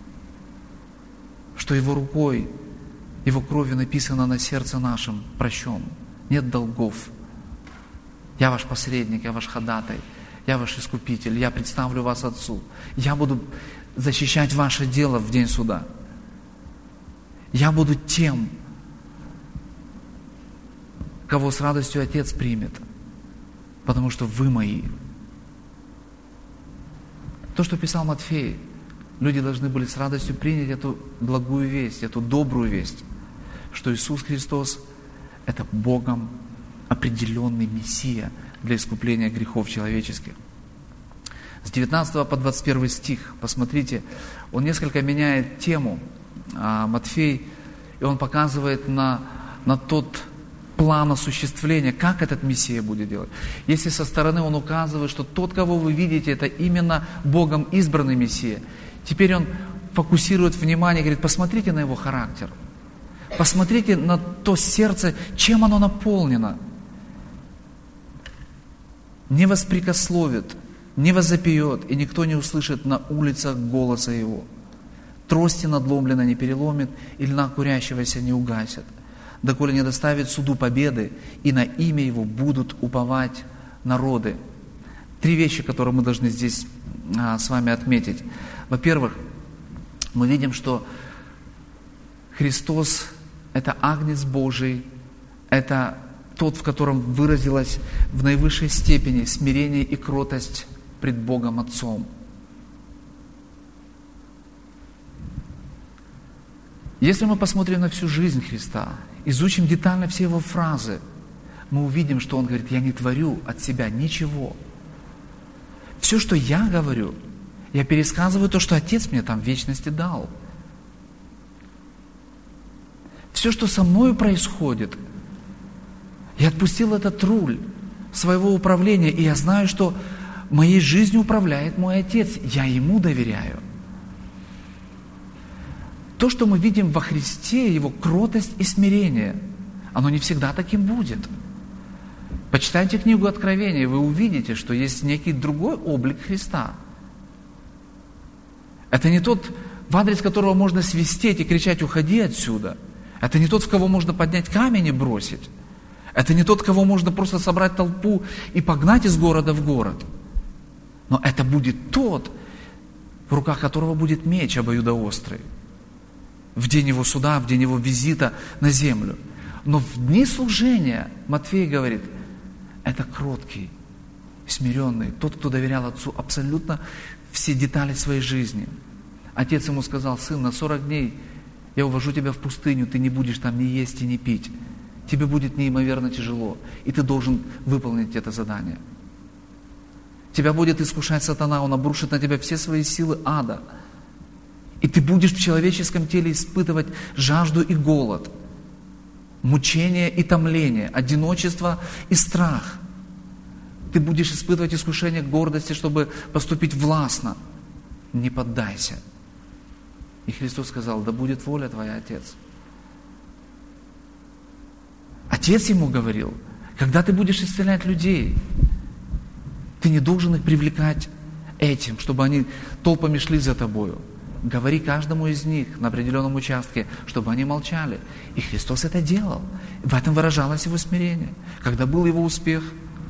что Его рукой, Его кровью написано на сердце нашем прощен. Нет долгов. Я ваш посредник, я ваш ходатай, я ваш искупитель, я представлю вас Отцу. Я буду защищать ваше дело в день суда. Я буду тем, кого с радостью Отец примет, потому что вы мои. То, что писал Матфей, люди должны были с радостью принять эту благую весть, эту добрую весть, что Иисус Христос – это Богом определенный Мессия для искупления грехов человеческих. С девятнадцатого по двадцать первый стих, посмотрите, он несколько меняет тему, а, Матфей, и он показывает на, на тот план осуществления, как этот Мессия будет делать. Если со стороны он указывает, что тот, кого вы видите, это именно Богом избранный Мессия, теперь он фокусирует внимание и говорит, посмотрите на его характер, посмотрите на то сердце, чем оно наполнено. Не воспрекословит, не возопьет, и никто не услышит на улицах голоса его. Трости надломленно не переломит, и льна курящегося не угасит, доколе не доставит суду победы, и на имя его будут уповать народы. Три вещи, которые мы должны здесь а, с вами отметить. Во-первых, мы видим, что Христос – это Агнец Божий, это тот, в котором выразилась в наивысшей степени смирение и кротость пред Богом Отцом. Если мы посмотрим на всю жизнь Христа, изучим детально все Его фразы, мы увидим, что Он говорит, я не творю от себя ничего. Все, что я говорю, я пересказываю то, что Отец мне там в вечности дал. Все, что со мною происходит, я отпустил этот руль своего управления, и я знаю, что моей жизнью управляет мой Отец. Я Ему доверяю. То, что мы видим во Христе, Его кротость и смирение, оно не всегда таким будет. Почитайте книгу Откровения, и вы увидите, что есть некий другой облик Христа. Это не тот, в адрес которого можно свистеть и кричать «Уходи отсюда». Это не тот, в кого можно поднять камень и бросить. Это не тот, кого можно просто собрать толпу и погнать из города в город. Но это будет тот, в руках которого будет меч обоюдоострый. В день его суда, в день его визита на землю. Но в дни служения, Матфей говорит, это кроткий, смиренный, тот, кто доверял Отцу абсолютно все детали своей жизни. Отец ему сказал: сын, на сорок дней я увожу тебя в пустыню, ты не будешь там ни есть и ни пить. Тебе будет неимоверно тяжело, и ты должен выполнить это задание. Тебя будет искушать сатана, он обрушит на тебя все свои силы ада. И ты будешь в человеческом теле испытывать жажду и голод, мучение и томление, одиночество и страх. Ты будешь испытывать искушение гордости, чтобы поступить властно. Не поддайся. И Христос сказал: да будет воля твоя, Отец. Отец ему говорил: когда ты будешь исцелять людей, ты не должен их привлекать этим, чтобы они толпами шли за тобою. говори каждому из них на определенном участке, чтобы они молчали. И Христос это делал. В этом выражалось Его смирение. Когда был Его успех,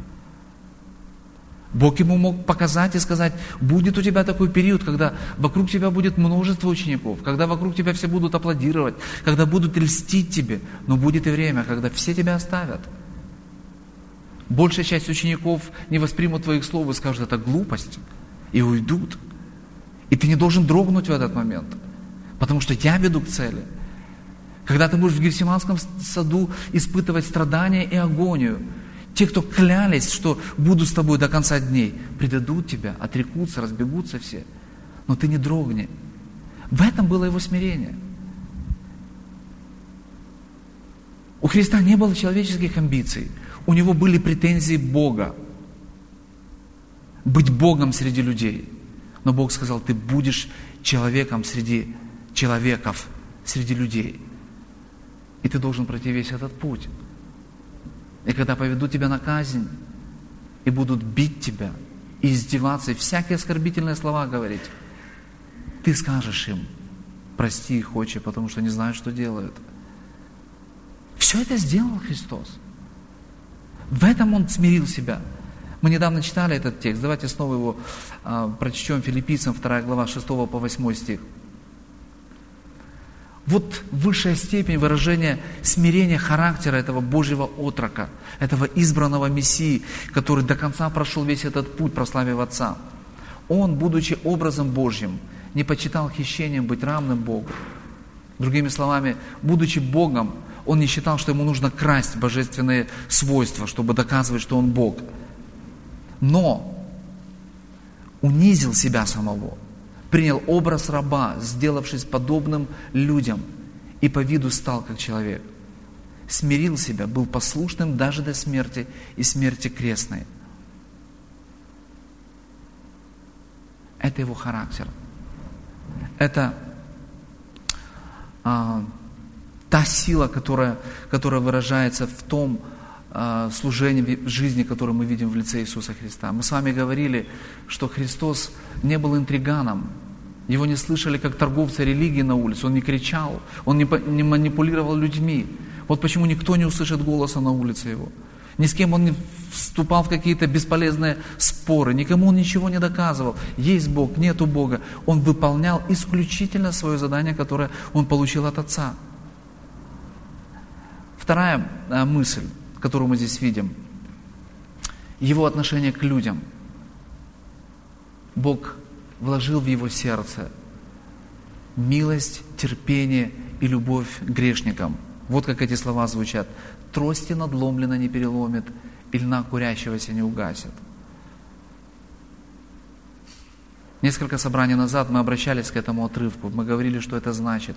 Бог Ему мог показать и сказать: будет у тебя такой период, когда вокруг тебя будет множество учеников, когда вокруг тебя все будут аплодировать, когда будут льстить тебе, но будет и время, когда все тебя оставят. Большая часть учеников не воспримут твоих слов и скажут: это глупость, и уйдут. И ты не должен дрогнуть в этот момент, потому что я веду к цели. Когда ты будешь в Гефсиманском саду испытывать страдания и агонию, те, кто клялись, что будут с тобой до конца дней, предадут тебя, отрекутся, разбегутся все. Но ты не дрогни. В этом было Его смирение. У Христа не было человеческих амбиций. У Него были претензии Бога. Быть Богом среди людей. Но Бог сказал: ты будешь человеком среди человеков, среди людей. И ты должен пройти весь этот путь. И когда поведут тебя на казнь, и будут бить тебя, и издеваться, и всякие оскорбительные слова говорить, ты скажешь им: прости их, Отче, потому что не знают, что делают. Все это сделал Христос. В этом Он смирил себя. Мы недавно читали этот текст. Давайте снова его а, прочтем. Филиппийцам вторая глава, шестого по восьмой стих. Вот высшая степень выражения смирения характера этого Божьего отрока, этого избранного Мессии, который до конца прошел весь этот путь, прославив Отца. Он, будучи образом Божьим, не почитал хищением быть равным Богу. Другими словами, будучи Богом, Он не считал, что Ему нужно красть божественные свойства, чтобы доказывать, что Он Бог. Но унизил себя самого, принял образ раба, сделавшись подобным людям, и по виду стал как человек. Смирил себя, был послушным даже до смерти и смерти крестной. Это Его характер. Это а, та сила, которая, которая выражается в том а, служении, в жизни, которое мы видим в лице Иисуса Христа. Мы с вами говорили, что Христос не был интриганом. Его не слышали как торговца религии на улице. Он не кричал, он не, не манипулировал людьми. Вот почему никто не услышит голоса на улице Его. Ни с кем Он не вступал в какие-то бесполезные споры, никому Он ничего не доказывал. Есть Бог, нету Бога. Он выполнял исключительно свое задание, которое Он получил от Отца. Вторая а, мысль, которую мы здесь видим, Его отношение к людям. Бог вложил в Его сердце милость, терпение и любовь к грешникам. Вот как эти слова звучат: трости надломлено не переломит, и льна курящегося не угасит. Несколько собраний назад мы обращались к этому отрывку, мы говорили, что это значит.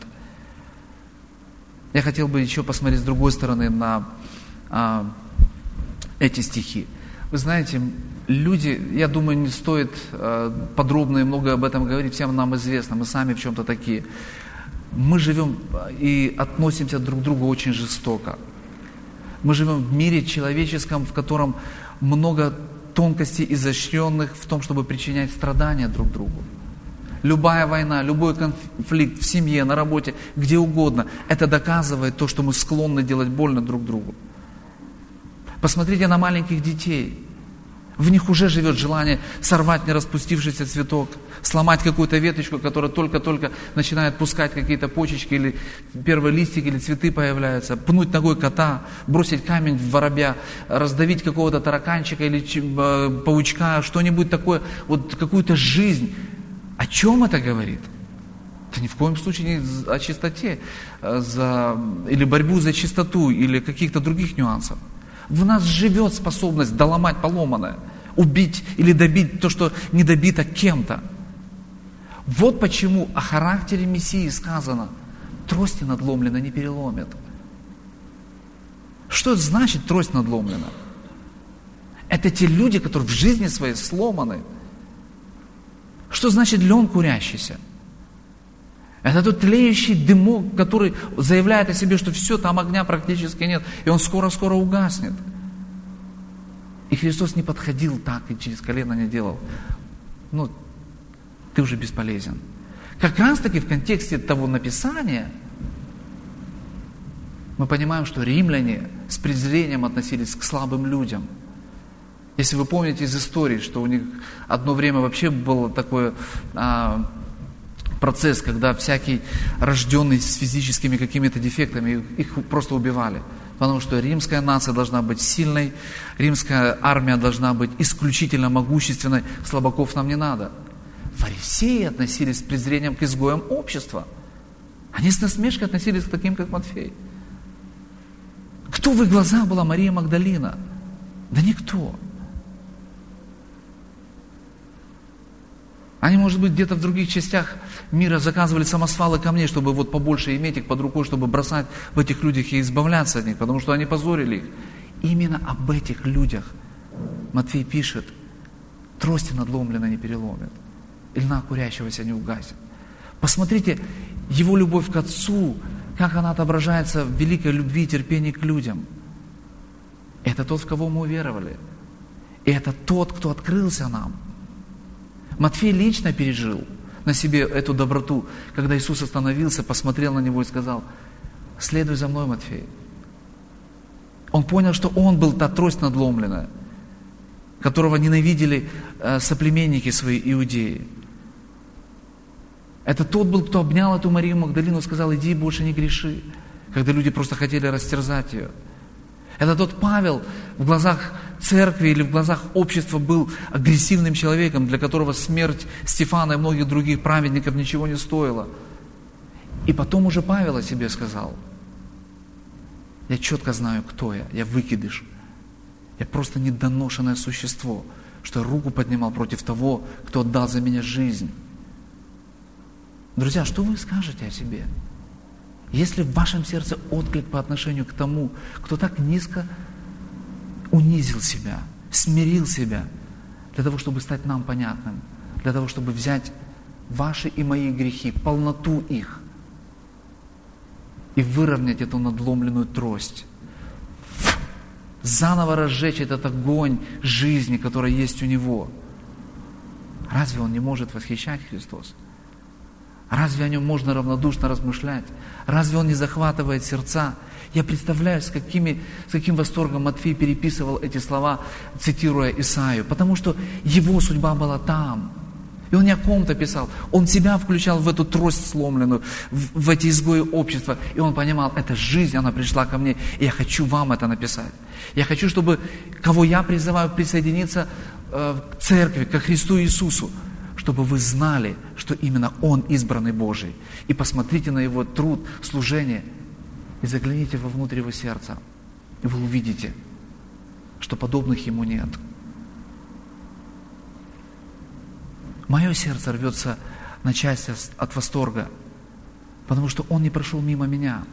Я хотел бы еще посмотреть с другой стороны на а, эти стихи. Вы знаете, люди, я думаю, не стоит а, подробно и много об этом говорить, всем нам известно, мы сами в чем-то такие. Мы живем и относимся друг к другу очень жестоко. Мы живем в мире человеческом, в котором много тонкостей изощренных в том, чтобы причинять страдания друг другу. Любая война, любой конфликт в семье, на работе, где угодно, это доказывает то, что мы склонны делать больно друг другу. Посмотрите на маленьких детей. В них уже живет желание сорвать нераспустившийся цветок, сломать какую-то веточку, которая только-только начинает пускать какие-то почечки, или первые листики, или цветы появляются, пнуть ногой кота, бросить камень в воробья, раздавить какого-то тараканчика или паучка, что-нибудь такое, вот какую-то жизнь. О чем это говорит? Это ни в коем случае не о чистоте, за, или борьбу за чистоту, или каких-то других нюансов. В нас живет способность доломать поломанное, убить или добить то, что не добито кем-то. Вот почему о характере Мессии сказано: трости надломлено не переломит. Что это значит трость надломлена? Это те люди, которые в жизни своей сломаны. Что значит лен курящийся? Это тот тлеющий дымок, который заявляет о себе, что все, там огня практически нет, и он скоро-скоро угаснет. И Христос не подходил так и через колено не делал. Ну, ты уже бесполезен. как раз таки в контексте того написания мы понимаем, что римляне с презрением относились к слабым людям. Если вы помните из истории, что у них одно время вообще был такой а, процесс, когда всякий рожденный с физическими какими-то дефектами, их просто убивали. Потому что римская нация должна быть сильной, римская армия должна быть исключительно могущественной, слабаков нам не надо. Фарисеи относились с презрением к изгоям общества. Они с насмешкой относились к таким, как Матфей. Кто в их глазах была Мария Магдалина? Да никто. Они, может быть, где-то в других частях мира заказывали самосвалы камней, чтобы вот побольше иметь их под рукой, чтобы бросать в этих людях и избавляться от них, потому что они позорили их. Именно об этих людях Матфей пишет: трости надломлено не переломят, и льна курящегося не угасит. Посмотрите, его любовь к Отцу, как она отображается в великой любви и терпении к людям. Это тот, в кого мы уверовали. И это тот, кто открылся нам. Матфей лично пережил на себе эту доброту, когда Иисус остановился, посмотрел на него и сказал: следуй за мной, Матфей. Он понял, что он был та трость надломленная, которого ненавидели э, соплеменники свои, иудеи. Это тот был, кто обнял эту Марию Магдалину и сказал: иди, больше не греши, когда люди просто хотели растерзать ее. Это тот Павел в глазах церкви или в глазах общества был агрессивным человеком, для которого смерть Стефана и многих других праведников ничего не стоила. И потом уже Павел о себе сказал: я четко знаю, кто я, я выкидыш. Я просто недоношенное существо, что я руку поднимал против того, кто отдал за меня жизнь. Друзья, что вы скажете о себе? Если в вашем сердце отклик по отношению к тому, кто так низко унизил себя, смирил себя, для того, чтобы стать нам понятным, для того, чтобы взять ваши и мои грехи, полноту их, и выровнять эту надломленную трость, заново разжечь этот огонь жизни, которая есть у него. Разве он не может восхищать Христос? Разве о нем можно равнодушно размышлять? Разве он не захватывает сердца? Я представляю, с, какими, с каким восторгом Матфей переписывал эти слова, цитируя Исаию, потому что его судьба была там. И он не о ком-то писал, он себя включал в эту трость сломленную, в, в эти изгои общества. И он понимал, эта жизнь, она пришла ко мне, и я хочу вам это написать. Я хочу, чтобы, кого я призываю присоединиться э, к церкви, ко Христу Иисусу, чтобы вы знали, что именно Он избранный Божий. И посмотрите на Его труд, служение, и загляните вовнутрь Его сердца. И вы увидите, что подобных Ему нет. Мое сердце рвется на части от восторга, потому что Он не прошел мимо меня.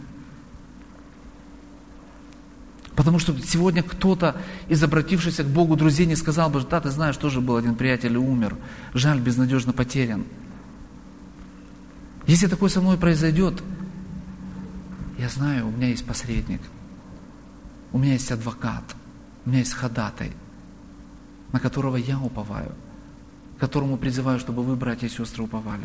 Потому что сегодня кто-то из обратившихся к Богу друзей не сказал бы: да, ты знаешь, тоже был один приятель и умер. Жаль, безнадежно потерян. Если такое со мной произойдет, я знаю, у меня есть посредник, у меня есть адвокат, у меня есть ходатай, на которого я уповаю, которому призываю, чтобы вы, братья и сестры, уповали.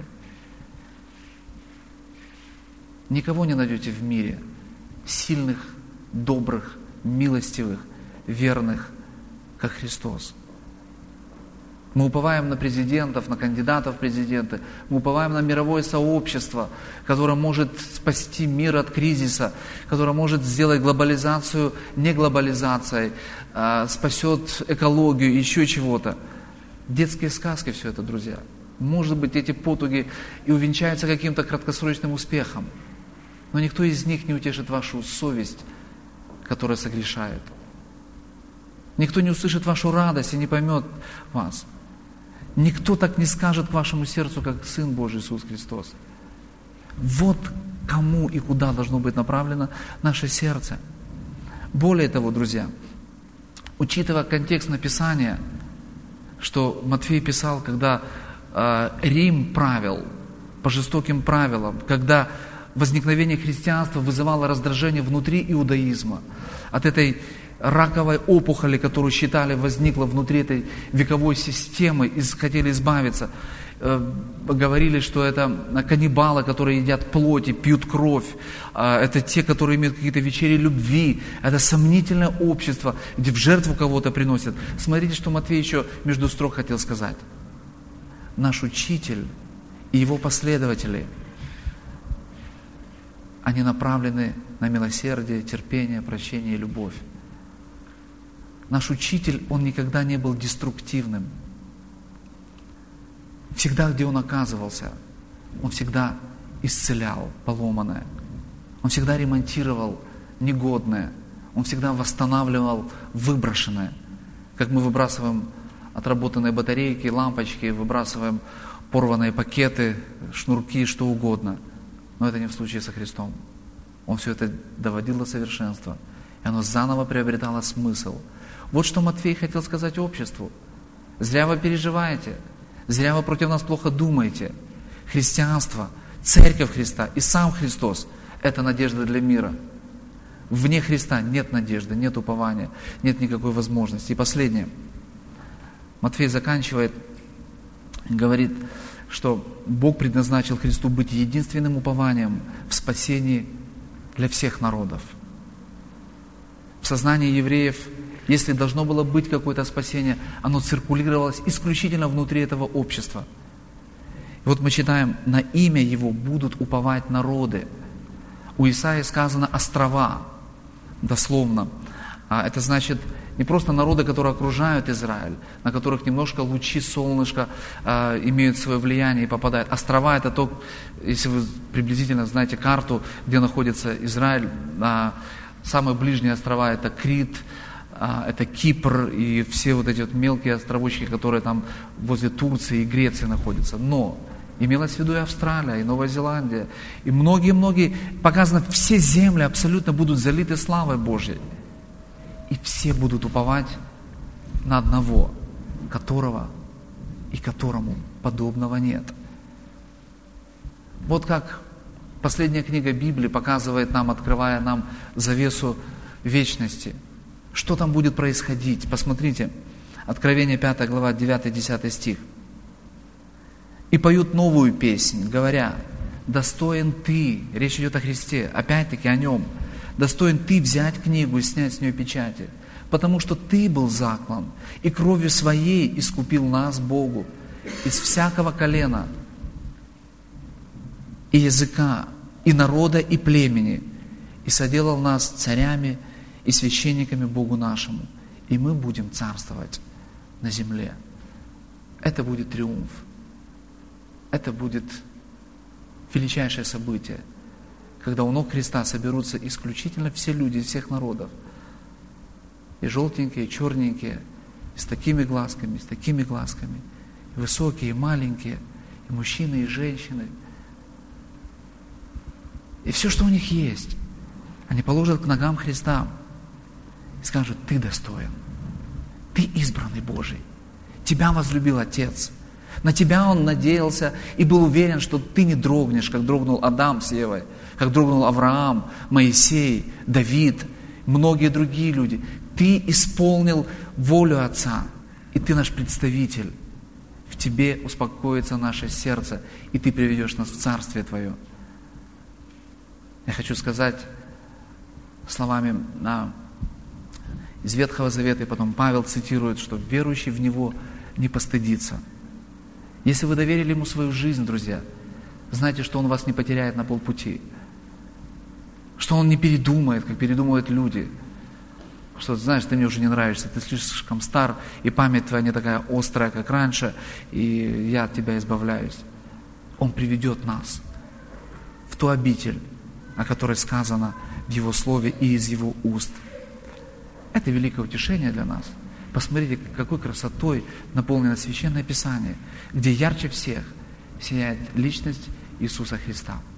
Никого не найдете в мире сильных, добрых, милостивых, верных, как Христос. Мы уповаем на президентов, на кандидатов в президенты, мы уповаем на мировое сообщество, которое может спасти мир от кризиса, которое может сделать глобализацию не глобализацией, а спасет экологию, еще чего-то. Детские сказки все это, друзья. Может быть, эти потуги и увенчаются каким-то краткосрочным успехом, но никто из них не утешит вашу совесть, которая согрешает. Никто не услышит вашу радость и не поймет вас. Никто так не скажет к вашему сердцу, как Сын Божий Иисус Христос. Вот кому и куда должно быть направлено наше сердце. Более того, друзья, учитывая контекст написания, что Матфей писал, когда э, Рим правил по жестоким правилам, когда возникновение христианства вызывало раздражение внутри иудаизма, от этой раковой опухоли, которую считали возникла внутри этой вековой системы, и хотели избавиться. Говорили, что это каннибалы, которые едят плоть и пьют кровь. Это те, которые имеют какие-то вечери любви. Это сомнительное общество, где в жертву кого-то приносят. Смотрите, что Матфей еще между строк хотел сказать. Наш учитель и его последователи, они направлены на милосердие, терпение, прощение и любовь. Наш учитель, он никогда не был деструктивным. Всегда, где он оказывался, он всегда исцелял поломанное. Он всегда ремонтировал негодное. Он всегда восстанавливал выброшенное. Как мы выбрасываем отработанные батарейки, лампочки, выбрасываем порванные пакеты, шнурки, что угодно. Но это не в случае со Христом. Он все это доводил до совершенства. И оно заново приобретало смысл. Вот что Матфей хотел сказать обществу. Зря вы переживаете. Зря вы против нас плохо думаете. Христианство, Церковь Христа и сам Христос – это надежда для мира. Вне Христа нет надежды, нет упования, нет никакой возможности. И последнее. Матфей заканчивает, говорит, что Бог предназначил Христу быть единственным упованием в спасении для всех народов. В сознании евреев, если должно было быть какое-то спасение, оно циркулировалось исключительно внутри этого общества. И вот мы читаем, на имя Его будут уповать народы. У Исаии сказано острова, дословно. А это значит не просто народы, которые окружают Израиль, на которых немножко лучи солнышка а, имеют свое влияние и попадают. Острова — это то, если вы приблизительно знаете карту, где находится Израиль, а, самые ближние острова — это Крит, это Кипр и все вот эти вот мелкие островочки, которые там возле Турции и Греции находятся. Но имелось в виду и Австралия, и Новая Зеландия, и многие-многие, показано, все земли абсолютно будут залиты славой Божьей. И все будут уповать на одного, которого и которому подобного нет. Вот как последняя книга Библии показывает нам, открывая нам завесу вечности. Что там будет происходить? Посмотрите, Откровение пятая глава, девятый-десятый стих. «И поют новую песнь, говоря, достоин ты», речь идет о Христе, опять-таки о Нем, «достоин ты взять книгу и снять с нее печати, потому что ты был заклан, и кровью своей искупил нас, Богу, из всякого колена, и языка, и народа, и племени, и соделал нас царями и священниками Богу нашему, и мы будем царствовать на земле». Это будет триумф. Это будет величайшее событие, когда у ног Христа соберутся исключительно все люди из всех народов. И желтенькие, и черненькие, и с такими глазками, и с такими глазками, и высокие, и маленькие, и мужчины, и женщины. И все, что у них есть, они положат к ногам Христа и скажут: ты достоин, ты избранный Божий, тебя возлюбил Отец, на тебя Он надеялся и был уверен, что ты не дрогнешь, как дрогнул Адам с Евой, как дрогнул Авраам, Моисей, Давид, многие другие люди. Ты исполнил волю Отца, и ты наш представитель. В тебе успокоится наше сердце, и ты приведешь нас в Царствие Твое. Я хочу сказать словами на, из Ветхого Завета, и потом Павел цитирует, что верующий в Него не постыдится. Если вы доверили Ему свою жизнь, друзья, знайте, что Он вас не потеряет на полпути, что Он не передумает, как передумывают люди, что, знаешь, ты мне уже не нравишься, ты слишком стар, и память твоя не такая острая, как раньше, и я от тебя избавляюсь. Он приведет нас в ту обитель, о которой сказано в Его Слове и из Его уст. Это великое утешение для нас. Посмотрите, какой красотой наполнено Священное Писание, где ярче всех сияет личность Иисуса Христа.